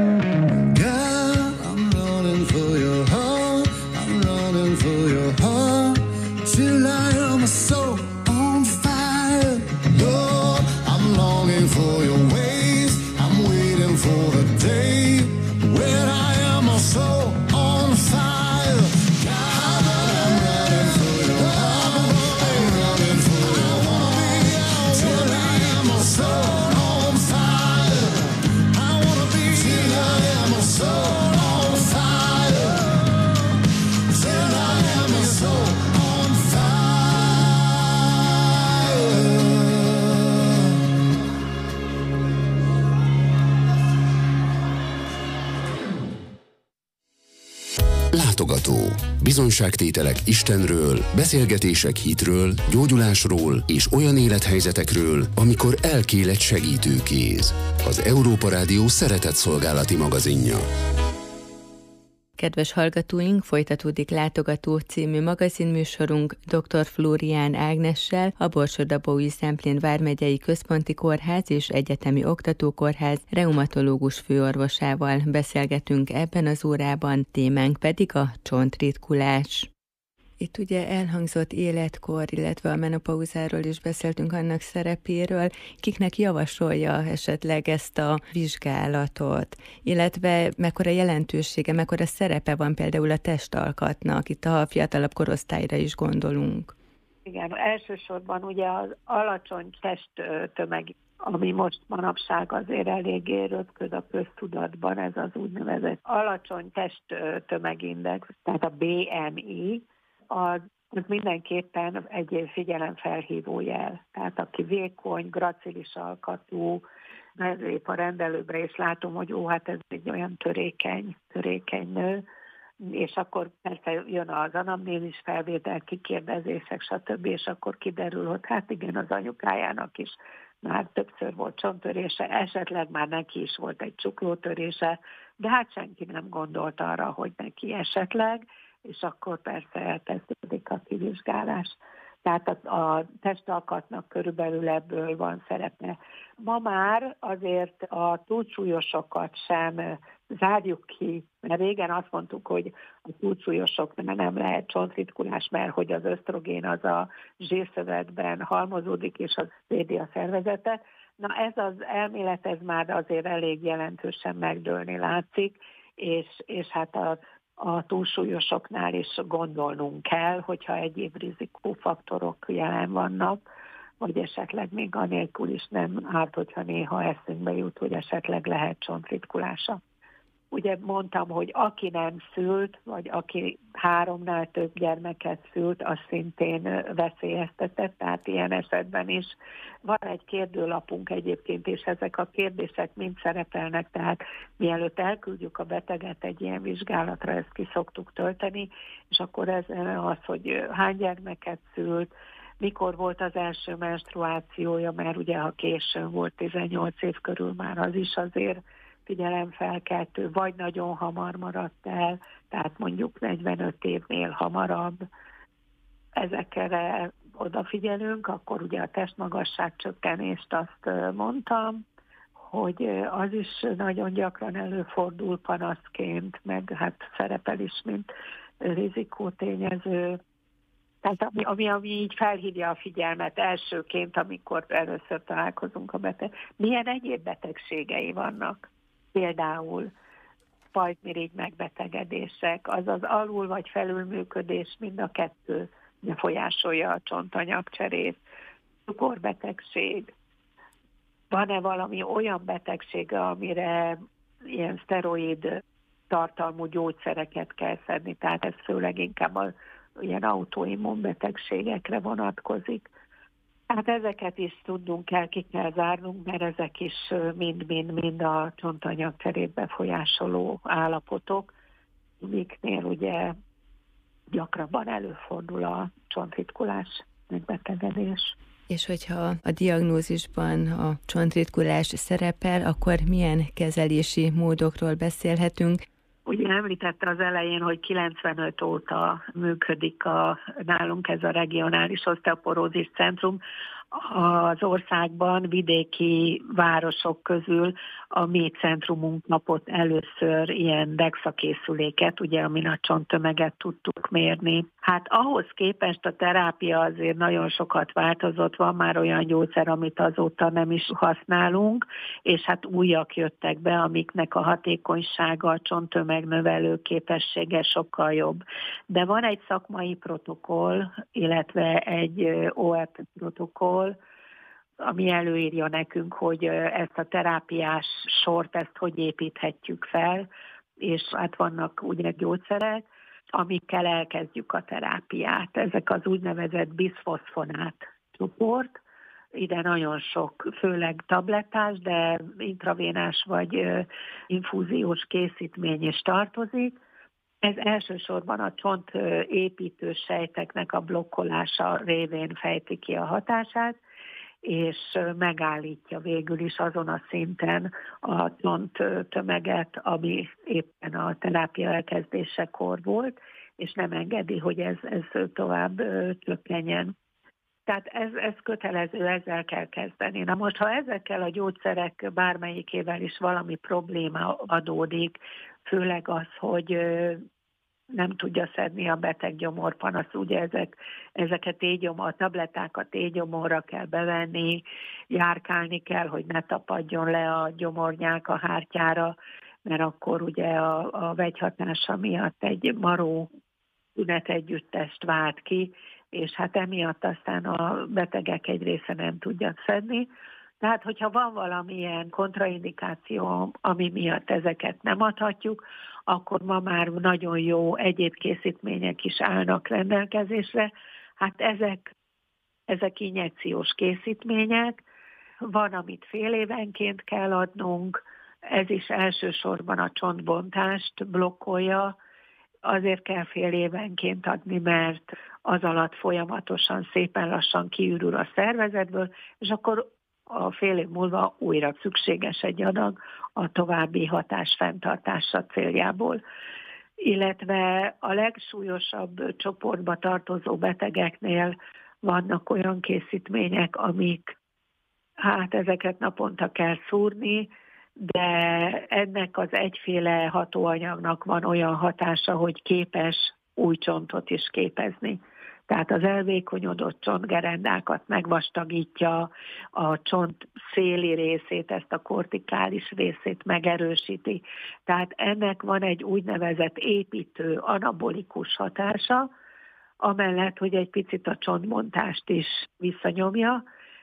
For your heart, Bizonyságtételek Istenről, beszélgetések hitről, gyógyulásról és olyan élethelyzetekről, amikor elkél egy segítőkéz. Az Európa Rádió szeretett szolgálati magazinja. Kedves hallgatóink, folytatódik Látogató című magazinműsorunk dr. Flórián Ágnessel, a Borsod-Abaúj-Zemplén vármegyei központi kórház és egyetemi oktatókórház reumatológus főorvosával beszélgetünk ebben az órában, témánk pedig a csontritkulás. Itt ugye elhangzott életkor, illetve a menopauzáról is beszéltünk, annak szerepéről. Kiknek javasolja esetleg ezt a vizsgálatot, illetve mekkora jelentősége, mekkora szerepe van például a testalkatnak, itt a fiatalabb korosztályra is gondolunk. Igen, elsősorban ugye az alacsony testtömeg, ami most manapság azért eléggé röpköd a köztudatban, ez az úgynevezett alacsony testtömegindex, tehát a bé em i, az, az mindenképpen egy figyelemfelhívó jel. Tehát aki vékony, gracilis alkatú, lép a rendelőbre, és látom, hogy ó, hát ez egy olyan törékeny, törékeny nő, és akkor persze jön az anamnézis felvétel, kikérdezések, stb., és akkor kiderül, hogy hát igen, az anyukájának is már többször volt csonttörése, esetleg már neki is volt egy csuklótörése, de hát senki nem gondolt arra, hogy neki esetleg, és akkor persze elkezdődik a kivizsgálás. Tehát a, a testalkatnak körülbelül ebből van szerepe. Ma már azért a túlsúlyosokat sem zárjuk ki, mert régen azt mondtuk, hogy a túlsúlyosoknál nem lehet csontritkulás, mert hogy az ösztrogén az a zsírszövetben halmozódik, és az védi a szervezetet. Na ez az elmélet, ez már azért elég jelentősen megdőlni látszik, és, és hát a a túlsúlyosoknál is gondolnunk kell, hogyha egyéb rizikófaktorok jelen vannak, vagy esetleg még anélkül is nem árt, hogyha néha eszünkbe jut, hogy esetleg lehet csontritkulása. Ugye mondtam, hogy aki nem szült, vagy aki háromnál több gyermeket szült, az szintén veszélyeztetett, tehát ilyen esetben is. Van egy kérdőlapunk egyébként, és ezek a kérdések mind szerepelnek, tehát mielőtt elküldjük a beteget egy ilyen vizsgálatra, ezt ki szoktuk tölteni, és akkor ez az, hogy hány gyermeket szült, mikor volt az első menstruációja, mert ugye ha későn volt, tizennyolc év körül már az is azért figyelemfelkeltő, vagy nagyon hamar maradt el, tehát mondjuk negyvenöt évnél hamarabb. Ezekre odafigyelünk, akkor ugye a testmagasság csökkenést azt mondtam, hogy az is nagyon gyakran előfordul panaszként, meg hát szerepel is, mint rizikótényező. Tehát ami, ami, ami így felhívja a figyelmet elsőként, amikor először találkozunk a beteg. Milyen egyéb betegségei vannak? Például pajzsmirigy megbetegedések, azaz alul vagy felülműködés, mind a kettő befolyásolja a csontanyagcserét. Cukorbetegség. Van-e valami olyan betegség, amire ilyen szteroid tartalmú gyógyszereket kell szedni, tehát ez főleg inkább a ilyen autoimmunbetegségekre vonatkozik. Hát ezeket is tudnunk kell, ki kell zárnunk, mert ezek is mind-mind-mind a csontanyagcserét befolyásoló állapotok, amiknél ugye gyakrabban előfordul a csontritkulás, megbetegedés. És hogyha a diagnózisban a csontritkulás szerepel, akkor milyen kezelési módokról beszélhetünk? Ugye említette az elején, hogy kilencvenöt óta működik a, nálunk ez a regionális oszteoporózis centrum. Az országban vidéki városok közül a mi centrumunk kapott először ilyen DEXA készüléket, ugye, amin a csonttömeget tudtuk mérni. Hát ahhoz képest a terápia azért nagyon sokat változott, van már olyan gyógyszer, amit azóta nem is használunk, és hát újak jöttek be, amiknek a hatékonysága, a csonttömeg növelő képessége sokkal jobb. De van egy szakmai protokoll, illetve egy o er pé protokoll, ami előírja nekünk, hogy ezt a terápiás sort, ezt hogy építhetjük fel, és hát vannak ugye gyógyszerek, amikkel elkezdjük a terápiát. Ezek az úgynevezett biszfoszfonát csoport, ide nagyon sok, főleg tablettás, de intravénás vagy infúziós készítmény is tartozik, Ez elsősorban a csontépítő sejteknek a blokkolása révén fejti ki a hatását, és megállítja végül is azon a szinten a csonttömeget, ami éppen a terápia elkezdésekor volt, és nem engedi, hogy ez, ez tovább csökkenjen. Tehát ez, ez kötelező, ezzel kell kezdeni. Na most, ha ezekkel a gyógyszerek bármelyikével is valami probléma adódik, főleg az, hogy nem tudja szedni a beteg gyomorpanasz, ugye ezek, ezeket égyom, a tablettákat égyomorra kell bevenni, járkálni kell, hogy ne tapadjon le a gyomornyák a hártyára, mert akkor ugye a, a vegyhatása miatt egy maró tünetegyüttest vált ki, és hát emiatt aztán a betegek egy része nem tudja szedni. Tehát, hogyha van valamilyen kontraindikáció, ami miatt ezeket nem adhatjuk, akkor ma már nagyon jó egyéb készítmények is állnak rendelkezésre. Hát ezek, ezek injekciós készítmények, van, amit fél évenként kell adnunk, ez is elsősorban a csontbontást blokkolja, azért kell fél évenként adni, mert az alatt folyamatosan szépen lassan kiürül a szervezetből, és akkor a fél év múlva újra szükséges egy adag a további hatás fenntartása céljából. Illetve a legsúlyosabb csoportba tartozó betegeknél vannak olyan készítmények, amik, hát ezeket naponta kell szúrni, de ennek az egyféle hatóanyagnak van olyan hatása, hogy képes új csontot is képezni. Tehát az elvékonyodott csontgerendákat megvastagítja, a csont széli részét, ezt a kortikális részét megerősíti. Tehát ennek van egy úgynevezett építő, anabolikus hatása, amellett, hogy egy picit a csontbontást is visszanyomja,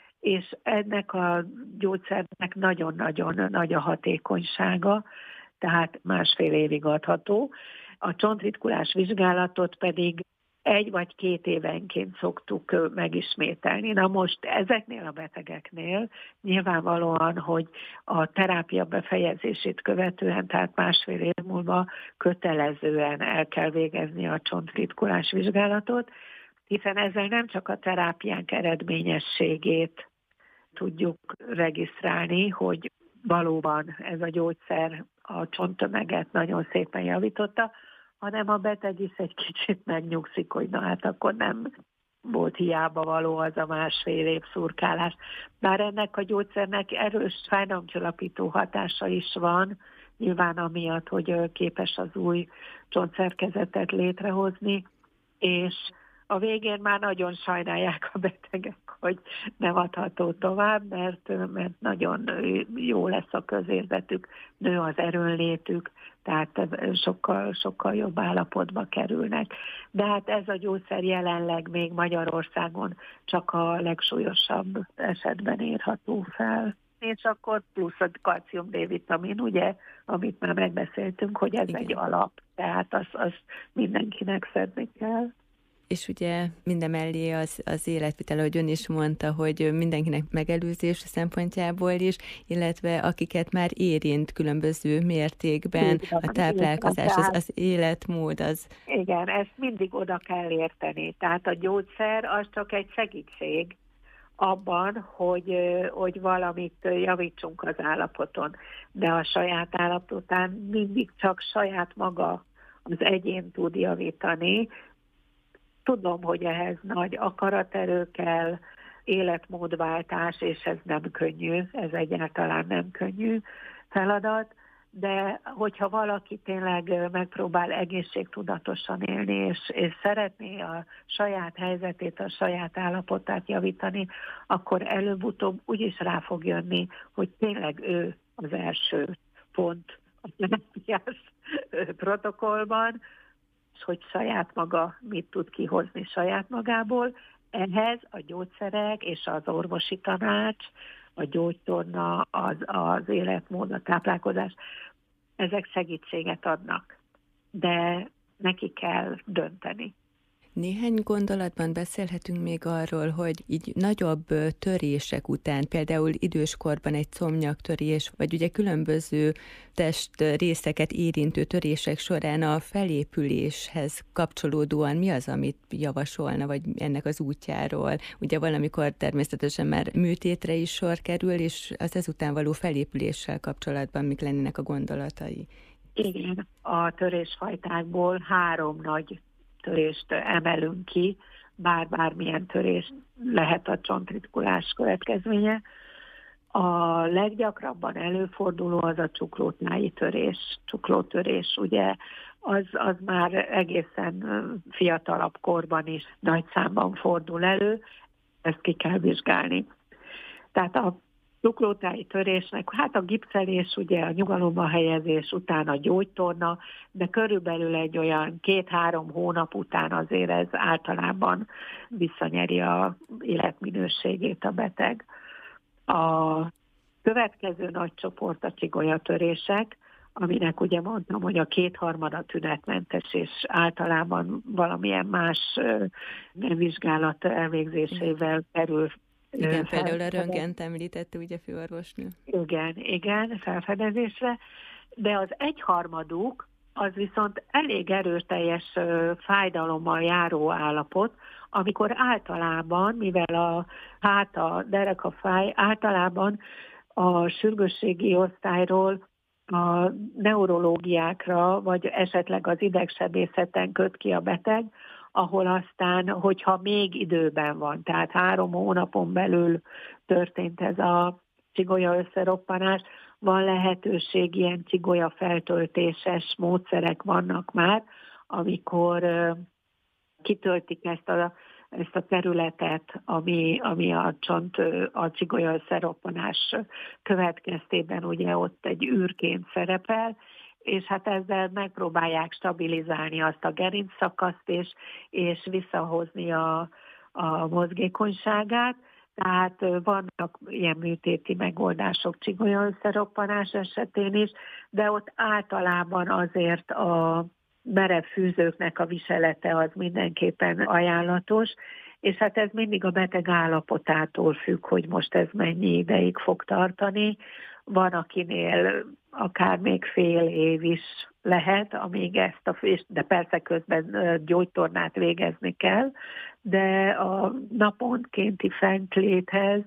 és ennek a gyógyszernek nagyon-nagyon nagy a hatékonysága, tehát másfél évig adható. A csontritkulás vizsgálatot pedig egy vagy két évenként szoktuk megismételni. Na most ezeknél a betegeknél nyilvánvalóan, hogy a terápia befejezését követően, tehát másfél év múlva kötelezően el kell végezni a csontritkulás vizsgálatot, hiszen ezzel nem csak a terápiánk eredményességét tudjuk regisztrálni, hogy valóban ez a gyógyszer a csonttömeget nagyon szépen javította, hanem a beteg is egy kicsit megnyugszik, hogy na hát akkor nem volt hiába való az a másfél év szurkálás. Bár ennek a gyógyszernek erős fájdalomcsillapító hatása is van, nyilván amiatt, hogy képes az új csontszerkezetet létrehozni, és a végén már nagyon sajnálják a betegek, hogy nem adható tovább, mert, mert nagyon jó lesz a közérzetük, nő az erőnlétük, tehát sokkal, sokkal jobb állapotba kerülnek. De hát ez a gyógyszer jelenleg még Magyarországon csak a legsúlyosabb esetben érható fel. És akkor plusz a kalcium D-vitamin, ugye, amit már megbeszéltünk, hogy ez Igen. egy alap, tehát azt az mindenkinek szedni kell. És ugye mindemellé az, az életvitel, ahogy ön is mondta, hogy mindenkinek megelőzés szempontjából is, illetve akiket már érint különböző mértékben, Igen, a táplálkozás, az, az életmód. Az... Igen, ezt mindig oda kell érteni. Tehát a gyógyszer az csak egy segítség abban, hogy, hogy valamit javítsunk az állapoton. De a saját állapotán mindig csak saját maga az egyén tud javítani. Tudom, hogy ehhez nagy akaraterő kell, életmódváltás, és ez nem könnyű, ez egyáltalán nem könnyű feladat, de hogyha valaki tényleg megpróbál egészségtudatosan élni, és, és szeretné a saját helyzetét, a saját állapotát javítani, akkor előbb-utóbb úgyis rá fog jönni, hogy tényleg ő az első pont a terápiás protokollban, hogy saját maga mit tud kihozni saját magából. Ehhez a gyógyszerek és az orvosi tanács, a gyógytorna, az, az életmód, a táplálkozás, ezek segítséget adnak, de neki kell dönteni. Néhány gondolatban beszélhetünk még arról, hogy így nagyobb törések után, például időskorban egy combnyaktörés, vagy ugye különböző testrészeket érintő törések során a felépüléshez kapcsolódóan mi az, amit javasolna, vagy ennek az útjáról? Ugye valamikor természetesen már műtétre is sor kerül, és az ezután való felépüléssel kapcsolatban mik lennének a gondolatai? Igen, a törésfajtákból három nagy törést emelünk ki, bár bármilyen törés lehet a csontritkulás következménye. A leggyakrabban előforduló az a csuklótáji törés, csuklótörés, ugye az, az már egészen fiatalabb korban is nagy számban fordul elő, ezt ki kell vizsgálni. Tehát a csuklótáji törésnek, hát a gipszelés, ugye a nyugalomba helyezés után a gyógytorna, de körülbelül egy olyan két-három hónap után azért ez általában visszanyeri a életminőségét a beteg. A következő nagy csoport a csigolyatörések, aminek ugye mondtam, hogy a kétharmada tünetmentes, és általában valamilyen más vizsgálat elvégzésével kerül. Igen, például a röntgent említette ugye főorvosnő. Igen, igen, felfedezésre, de az egyharmaduk az viszont elég erőteljes fájdalommal járó állapot, amikor általában, mivel a hát a derekafáj, általában a sürgősségi osztályról a neurológiákra, vagy esetleg az idegsebészeten köt ki a beteg, ahol aztán, hogyha még időben van, tehát három hónapon belül történt ez a csigolya összeroppanás, van lehetőség, ilyen csigolya feltöltéses módszerek vannak már, amikor uh, kitöltik ezt a, ezt a területet, ami, ami a csont, a csigolya összeroppanás következtében ugye ott egy űrként szerepel, és hát ezzel megpróbálják stabilizálni azt a gerincszakaszt, és, és visszahozni a, a mozgékonyságát. Tehát vannak ilyen műtéti megoldások csigolya összeroppanás esetén is, de ott általában azért a merev fűzőknek a viselete az mindenképpen ajánlatos, és hát ez mindig a beteg állapotától függ, hogy most ez mennyi ideig fog tartani. Van, akinél akár még fél év is lehet, amíg ezt a, de persze közben gyógytornát végezni kell, de a naponkénti fentléthez,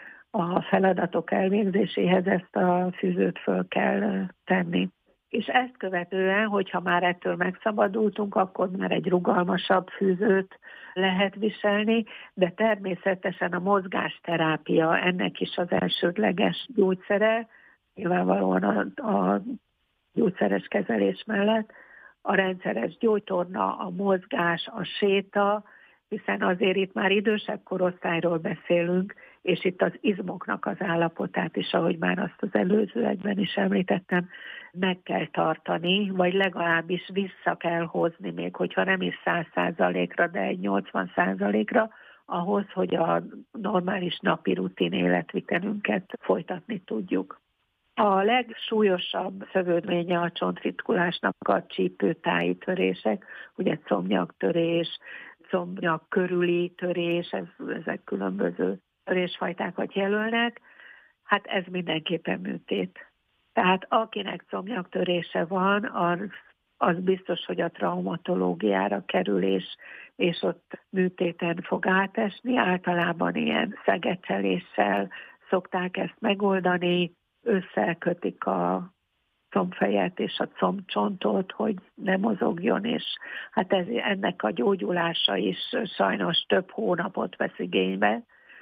a feladatok elvégzéséhez ezt a fűzőt föl kell tenni. És ezt követően, hogyha már ettől megszabadultunk, akkor már egy rugalmasabb fűzőt lehet viselni, de természetesen a mozgásterápia ennek is az elsődleges gyógyszere, nyilvánvalóan a, a gyógyszeres kezelés mellett, a rendszeres gyógytorna, a mozgás, a séta, hiszen azért itt már idősebb korosztályról beszélünk, és itt az izmoknak az állapotát is, ahogy már azt az előzőekben is említettem, meg kell tartani, vagy legalábbis vissza kell hozni, még hogyha nem is száz százalékra, de egy nyolcvan százalékra, ahhoz, hogy a normális napi rutin életvitelünket folytatni tudjuk. A legsúlyosabb szövődménye a csontritkulásnak a csípőtáji törések, ugye combnyaktörés, combnyak körüli törés, ez, ezek különböző törésfajtákat jelölnek, hát ez mindenképpen műtét. Tehát akinek combnyaktörése van, az, az biztos, hogy a traumatológiára kerül, és, és ott műtéten fog átesni. Általában ilyen szegecseléssel szokták ezt megoldani, összekötik a combfejet és a combcsontot, hogy ne mozogjon, és hát ez, ennek a gyógyulása is sajnos több hónapot vesz igénybe,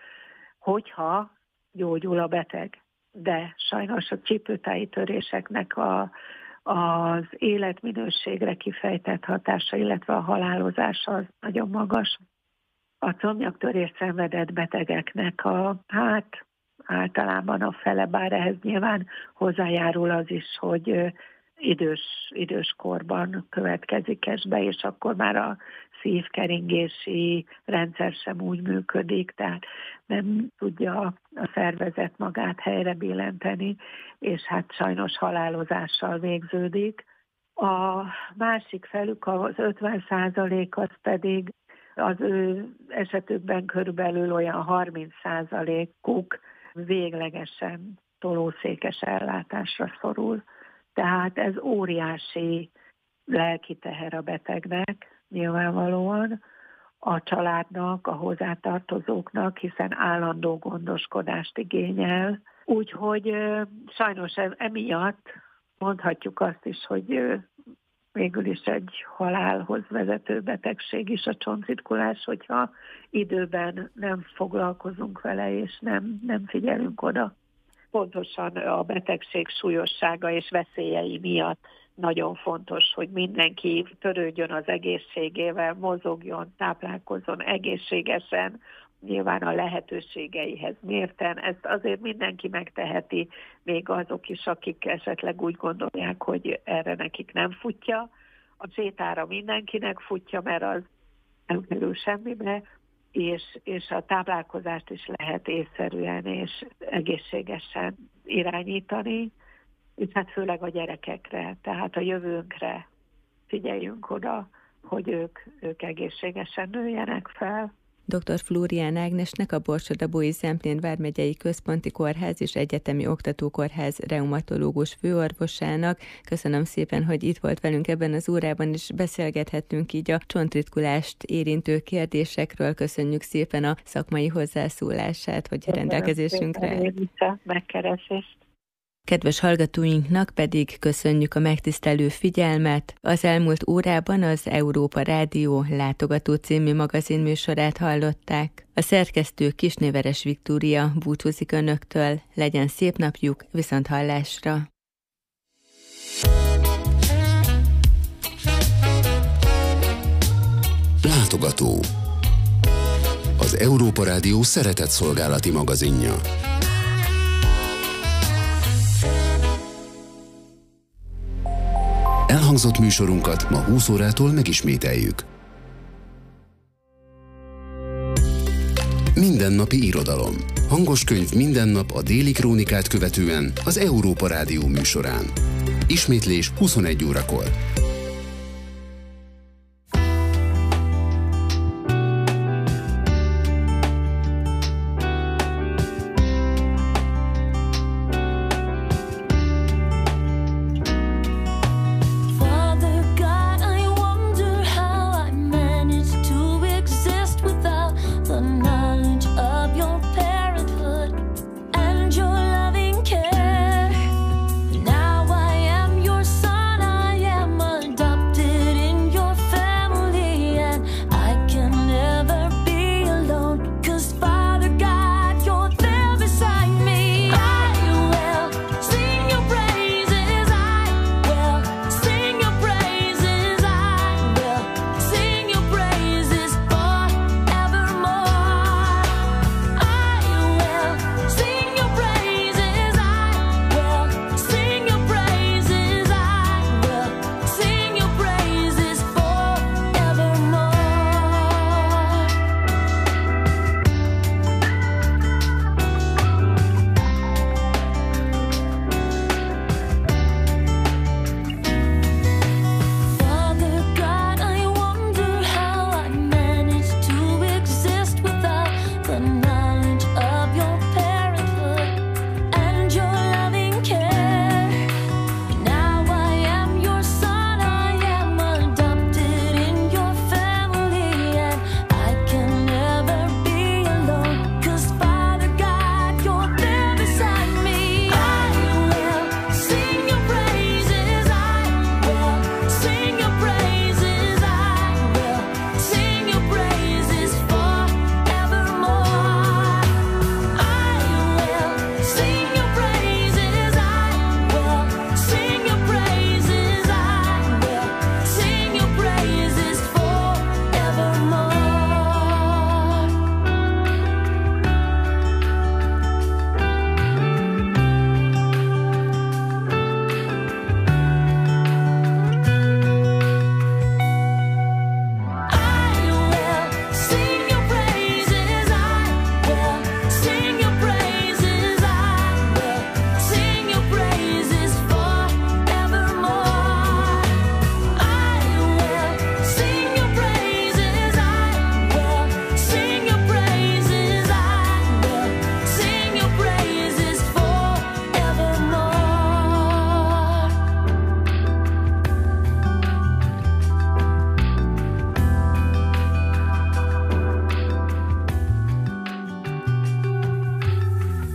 hogyha gyógyul a beteg. De sajnos a csípőtáji töréseknek a, az életminőségre kifejtett hatása, illetve a halálozása az nagyon magas. A combnyaktörés szenvedett betegeknek a hát általában a fele, bár ehhez nyilván hozzájárul az is, hogy idős, idős korban következik ez be, és akkor már a szívkeringési rendszer sem úgy működik, tehát nem tudja a szervezet magát helyre billenteni, és hát sajnos halálozással végződik. A másik felük, az ötven százalék az pedig Az ő esetükben körülbelül olyan harminc százalékuk véglegesen tolószékes ellátásra szorul. Tehát ez óriási lelki teher a betegnek, nyilvánvalóan, a családnak, a hozzátartozóknak, hiszen állandó gondoskodást igényel. Úgyhogy sajnos emiatt mondhatjuk azt is, hogy végül is egy halálhoz vezető betegség is a csontritkulás, hogyha időben nem foglalkozunk vele, és nem, nem figyelünk oda. Pontosan a betegség súlyossága és veszélyei miatt nagyon fontos, hogy mindenki törődjön az egészségével, mozogjon, táplálkozzon egészségesen, nyilván a lehetőségeihez mérten. Ezt azért mindenki megteheti, még azok is, akik esetleg úgy gondolják, hogy erre nekik nem futja. A sétára mindenkinek futja, mert az nem kerül semmibe, és, és a táplálkozást is lehet észszerűen és egészségesen irányítani, és hát főleg a gyerekekre, tehát a jövőnkre figyeljünk oda, hogy ők, ők egészségesen nőjenek fel. doktor Flórián Ágnesnek, a Borsod-Abaúji Zemplén vármegyei Központi Kórház és Egyetemi Oktatókórház reumatológus főorvosának köszönöm szépen, hogy itt volt velünk ebben az órában, és beszélgethettünk így a csontritkulást érintő kérdésekről. Köszönjük szépen a szakmai hozzászólását, hogy rendelkezésünkre. Megkeresést. Kedves hallgatóinknak pedig köszönjük a megtisztelő figyelmet. Az elmúlt órában az Európa Rádió Látogató című magazinműsorát hallották. A szerkesztő Kisnéveres Viktória búcsúzik önöktől. Legyen szép napjuk, viszont hallásra! Látogató. Az Európa Rádió szeretetszolgálati magazinja. Elhangzott műsorunkat ma húsz órától megismételjük. Mindennapi irodalom. Hangos könyv minden nap a Déli Krónikát követően az Európa Rádió műsorán. Ismétlés huszonegy órakor.